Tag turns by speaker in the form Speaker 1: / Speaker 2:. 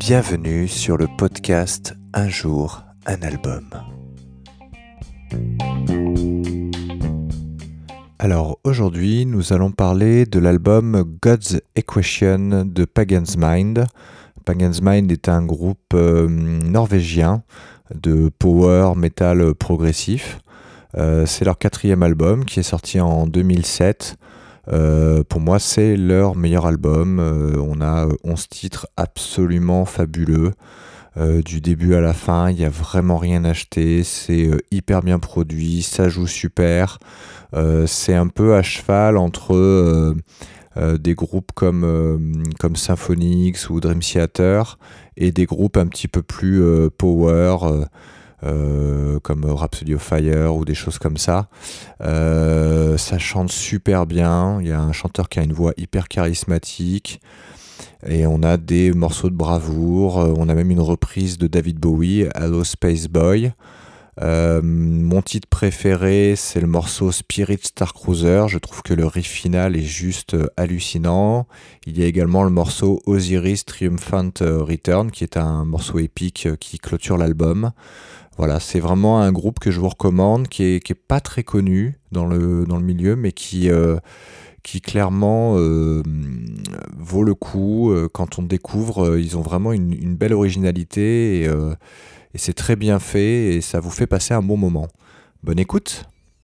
Speaker 1: Bienvenue sur le podcast Un jour, un album. Alors aujourd'hui, nous allons parler de l'album God's Equation de Pagan's Mind. Pagan's Mind est un groupe norvégien de power metal progressif. C'est leur 4e album qui est sorti en 2007. Pour moi, c'est leur meilleur album. On a 11 titres absolument fabuleux. Du début à la fin, il n'y a vraiment rien à acheter. C'est hyper bien produit, ça joue super. C'est un peu à cheval entre des groupes comme Symphonix ou Dream Theater et des groupes un petit peu plus power. Comme Rhapsody of Fire ou des choses comme ça. Ça chante super bien, il y a un chanteur qui a une voix hyper charismatique et on a des morceaux de bravoure, on a même une reprise de David Bowie, Hello Space Boy. Mon titre préféré, c'est le morceau Spirit Star Cruiser. Je trouve que le riff final est juste hallucinant. Il y a également le morceau Osiris Triumphant Return, qui est un morceau épique qui clôture l'album. Voilà, c'est vraiment un groupe que je vous recommande, qui est pas très connu dans le milieu, mais qui clairement vaut le coup. Quand on découvre, ils ont vraiment une belle originalité et c'est très bien fait et ça vous fait passer un bon moment. Bonne écoute!